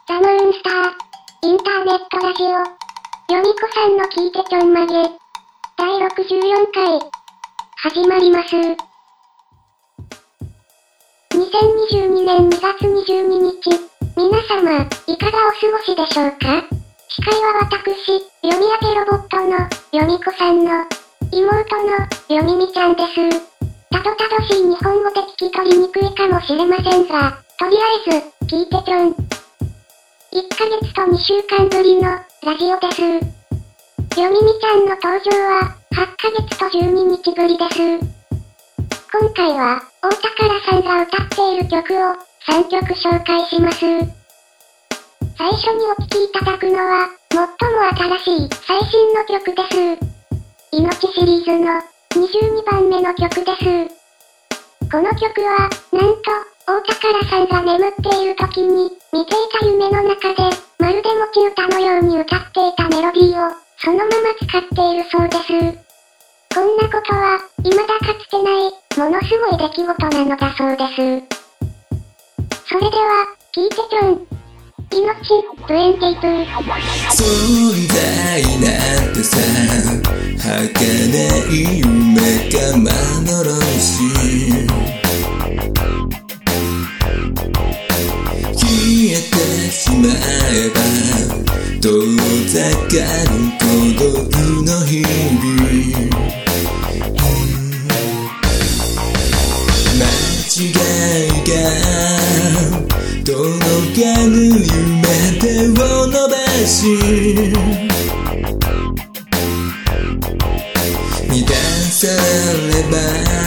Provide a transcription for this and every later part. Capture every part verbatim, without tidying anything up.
ザ・ムーンスター、インターネットラジオ、よみこさんの聞いてちょんまげ、だいろくじゅうよんかい、始まります。にせんにじゅうにねんにがつにじゅうににち、皆様、いかがお過ごしでしょうか？司会は私、読み上げロボットの、よみこさんの、妹の、よみみちゃんです。たどたどしい日本語で聞き取りにくいかもしれませんが、とりあえず、聞いてちょん。いっかげつとにしゅうかんぶりの、ラジオです。よみみちゃんの登場は、はっかげつとじゅうににちぶりです。今回は、大宝さんが歌っている曲を、さんきょく紹介します。最初にお聴きいただくのは、最も新しい、最新の曲です。命シリーズの、にじゅうにばんめの曲です。この曲は、なんと、大宝さんが眠っている時に、見ていた夢の中で、まるで持ち歌のように歌っていたメロディーを、そのまま使っているそうです。こんなことは、未だかつてない、ものすごい出来事なのだそうです。それでは、聞いてちょん。命、にじゅうに。 存在なんてさ、儚い夢か幻。消えてしまえば遠ざかる孤独の日々。間違いが届かぬ夢手を伸ばし満たされば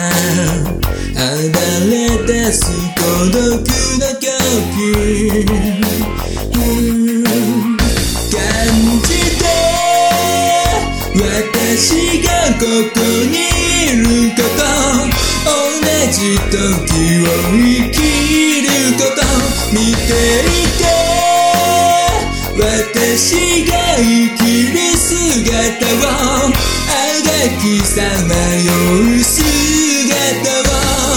暴れ出す孤独の狂気、うん、感じて私がここにいること、同じ時を生きること見ていて、私が生きる姿をあがきさまよう姿を、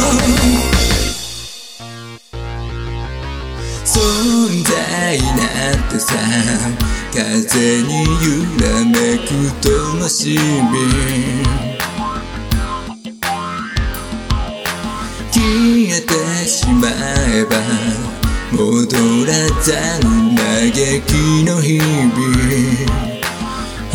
存在なんてさ、風に揺らめく灯火、消えてしまえば戻らざる嘆きの日々、うん、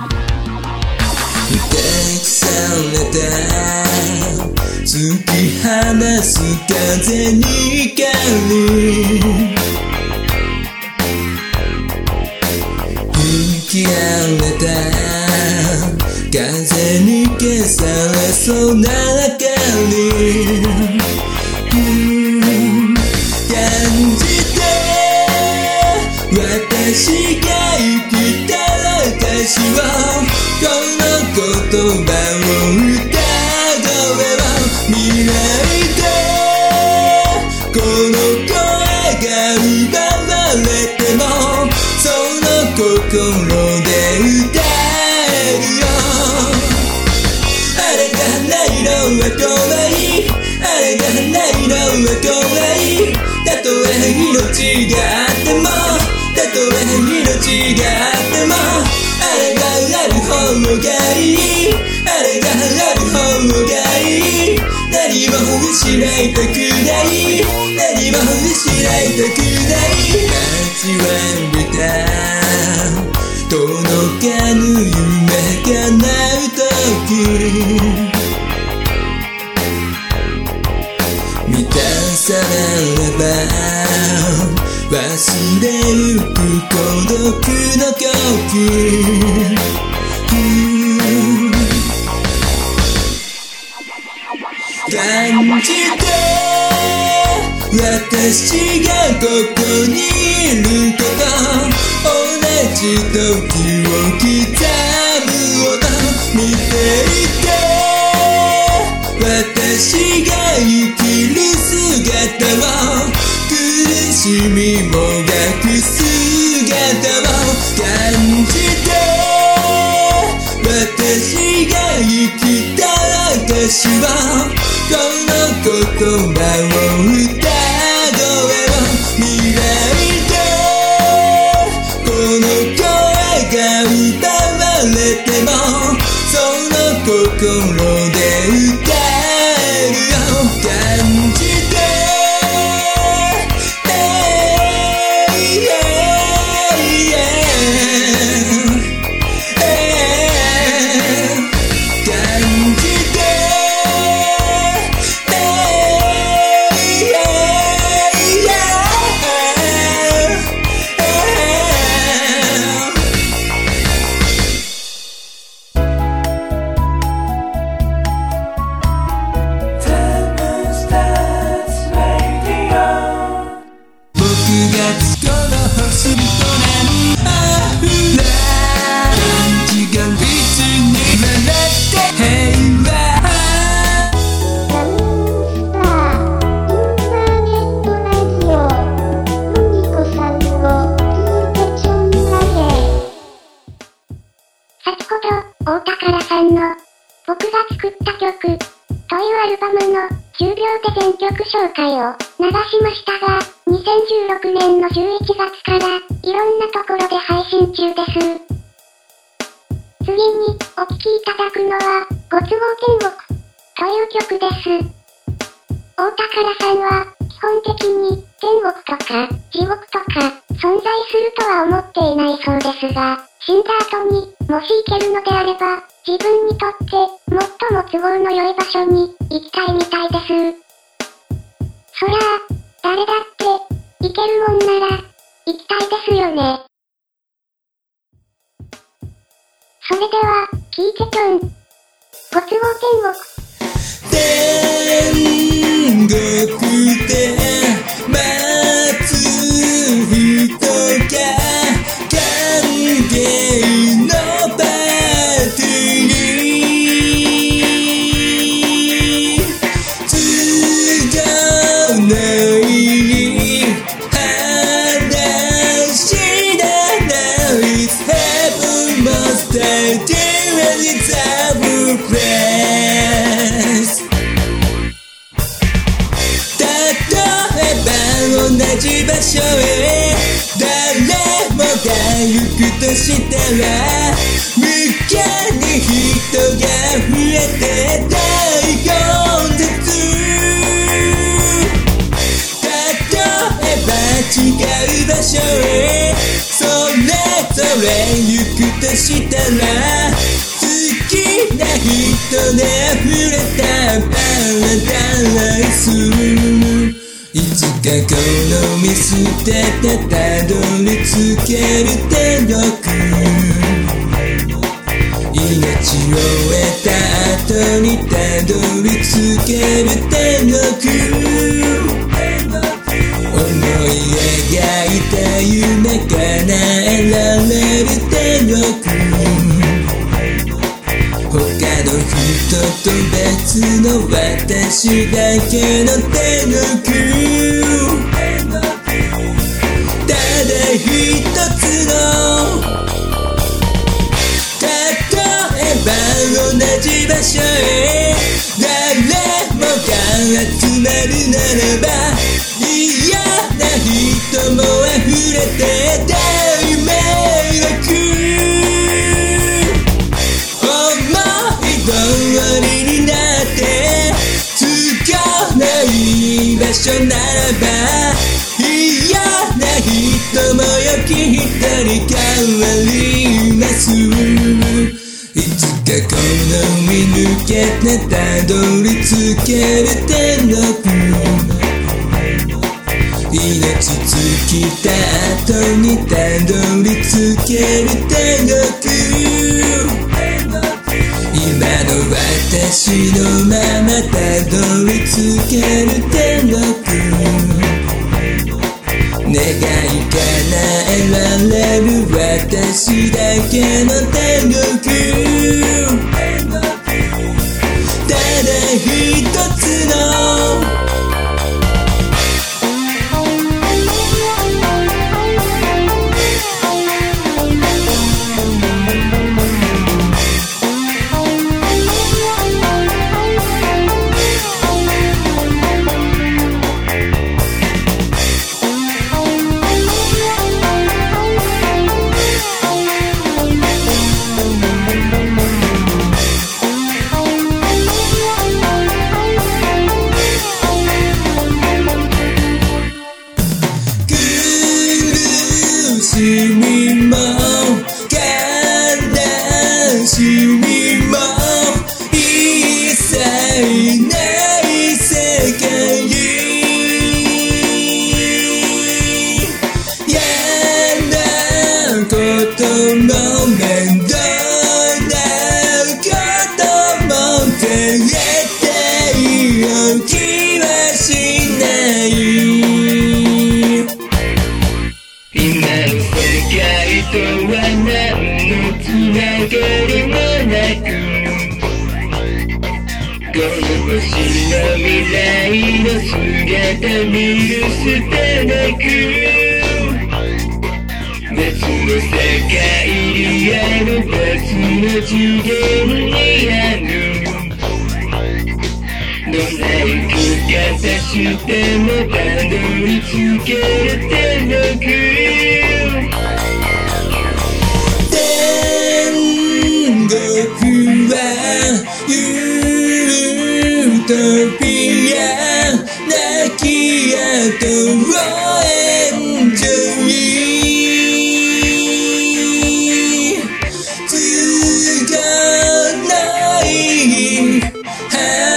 ふてくされた突き放す風に光、吹き荒れた風に消されそうな明かり、うん、感じて私が生きた証を、この言葉を歌声を未来でこの声が奪われても、その心で歌えるよ。あれがないのは怖い、あれがないのは怖い、たとえ命があっても、たとえ命があっても、あれがある方がいい、あれがある方がいい、何も失いたくない、何も失いたくない、待ちわびた届かぬ夢叶う時、満たされれば忘れゆく孤独の狂気、うん、感じて私がここにいること、同じ時を刻む音見ていて、私が生きる姿を、苦しみもがく姿を感じて、私が生きた証を、この言葉を歌声を未来で宝さんの、僕が作った曲、というアルバムのじゅうびょうで全曲紹介を流しましたが、にせんじゅうろくねんのじゅういちがつからいろんなところで配信中です。次にお聴きいただくのは、ご都合天国という曲です。大宝さんは基本的に天国とか地獄とか存在するとは思っていないそうですが、死んだ後にもし行けるのであれば、自分にとって最も都合の良い場所に行きたいみたいです。そりゃあ、誰だって行けるもんなら行きたいですよね。それでは、聴いてちょん。ご都合天国。 天国で待つ人が歓迎のパーティーに都合のいい話だな。 It's heaven must stay till it's our place。同じ場所へ誰もが行くとしたら、向かに人が増えて大混雑。例えば違う場所へそれぞれ行くとしたら、好きな人で溢れたパラダイス。いつかこの見捨ててたどり着ける天国。命を得た後にたどり着ける天国。思い描いた夢叶えられる天国。他の人と別の私だけの天国。ただ一つの、例えば同じ場所へ誰もが集まるならば、嫌な人も溢れて大迷惑。通りになって都合のいい場所ならば、嫌な人もよき一人変わります。いつかこの見抜けてたどり着ける天国。命尽きた後にたどり着ける天国。今の私のままたどり着ける天国。願い叶えられる私だけの天国。ただ一つの、苦しみも悲しみも一切ない世界。嫌なことも面倒なことも絶対起きはしない。今の世界とは何のつながりもなく、この星の未来の姿見るすてなく、別の世界にある別の次元にあるどんな生き方してもたどり着ける天国天国はユートピア泣き跡をエンジョイつかない話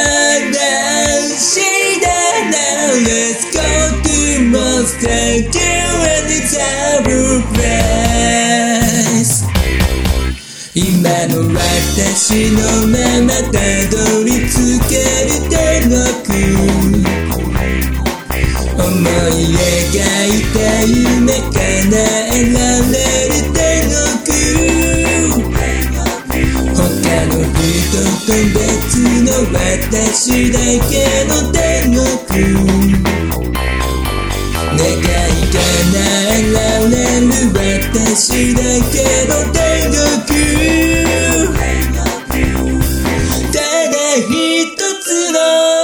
だな Let's go to Monster Kill and it's our place 今の私のままたどり着ける天国思い描いた夢叶えられる天国他の人と別の私だけの天国願い叶えられる私だけの天国ただ一つの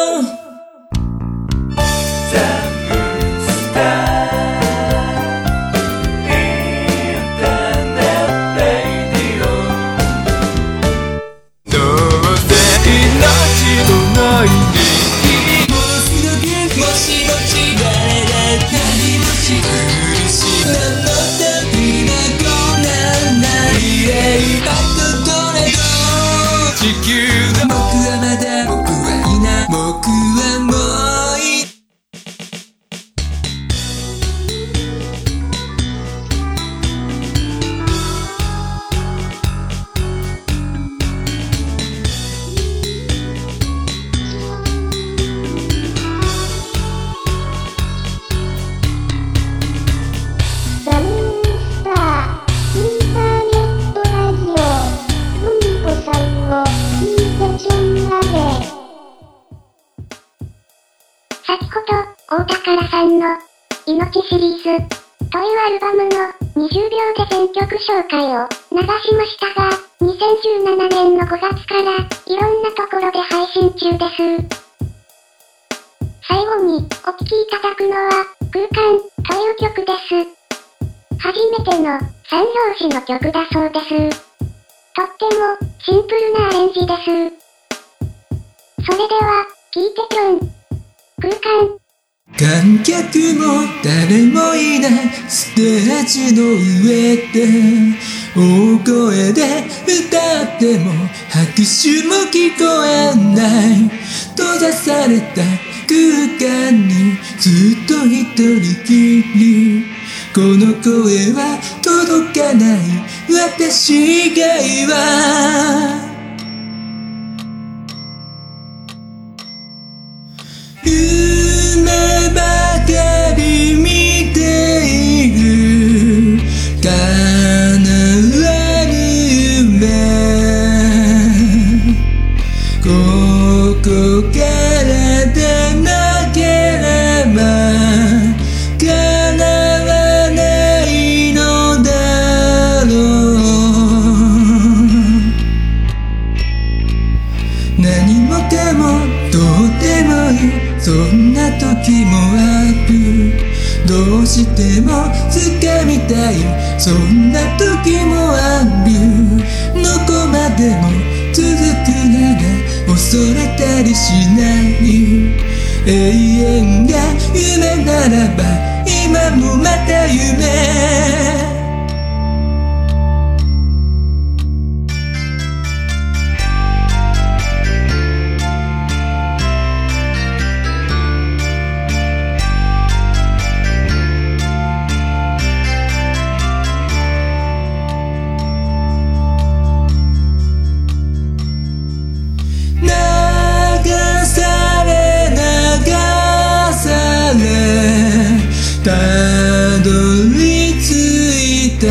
先ほど、大宝さんの、命シリーズ、というアルバムのにじゅうびょうで全曲紹介を流しましたが、にせんじゅうななねんのごがつからいろんなところで配信中です。最後にお聴きいただくのは、空間という曲です。初めての三拍子の曲だそうです。とってもシンプルなアレンジです。それでは、聴いてきょん。空間観客も誰もいないステージの上で大声で歌っても拍手も聞こえない閉ざされた空間にずっと一人きりこの声は届かない私以外は夢ばかり見ている叶わぬ夢ここからでなければ叶わないのだろう何もかもどうでもいいそんな時もあるどうしても掴みたいそんな時もあるどこまでも続くなら恐れたりしない永遠が夢ならば今もまた夢たどり着いた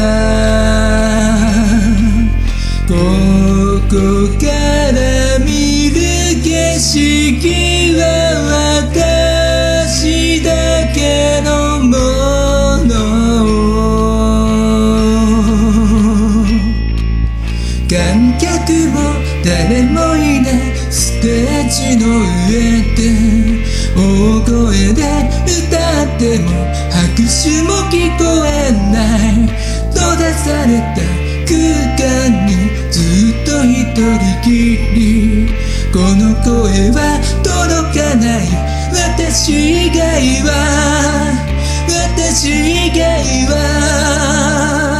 ここから見る景色は私だけのもの観客誰もいないステージの上で大声で歌っても拍手も聞こえない閉ざされた空間にずっと一人きりこの声は届かない私以外は私以外は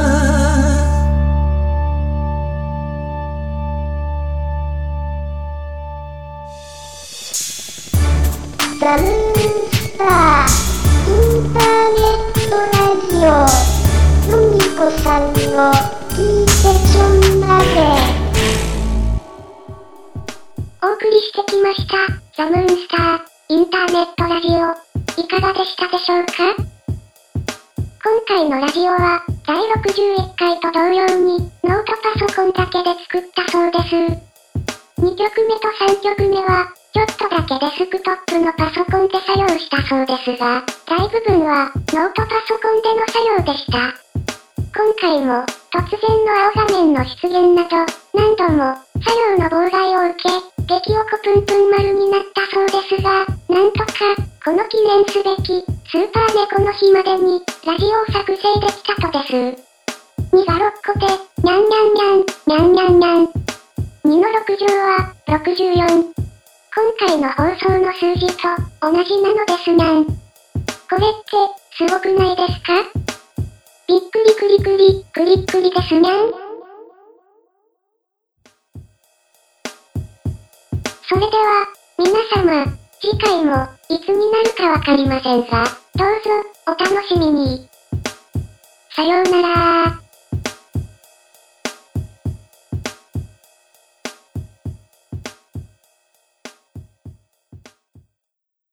ザムーンスターインターネットラジオのみこさんのキーセションまでお送りしてきましたザムーンスターインターネットラジオいかがでしたでしょうか。今回のラジオはだいろくじゅういっかいと同様にノートパソコンだけで作ったそうです。にきょくめとさんきょくめはちょっとだけデスクトップのパソコンで作業したそうですが、大部分はノートパソコンでの作業でした。今回も突然の青画面の出現など何度も作業の妨害を受け激おこぷんぷん丸になったそうですが、なんとかこの記念すべきスーパー猫の日までにラジオを作成できたとです。にがろっこでにゃんにゃんにゃんにゃんにゃんにゃんにのろく乗はろくじゅうよん。今回の放送の数字と同じなのですにゃん。これってすごくないですか？びっくりくりくりくりっくりですにゃん。それでは皆様次回もいつになるかわかりませんがどうぞお楽しみに。さようなら。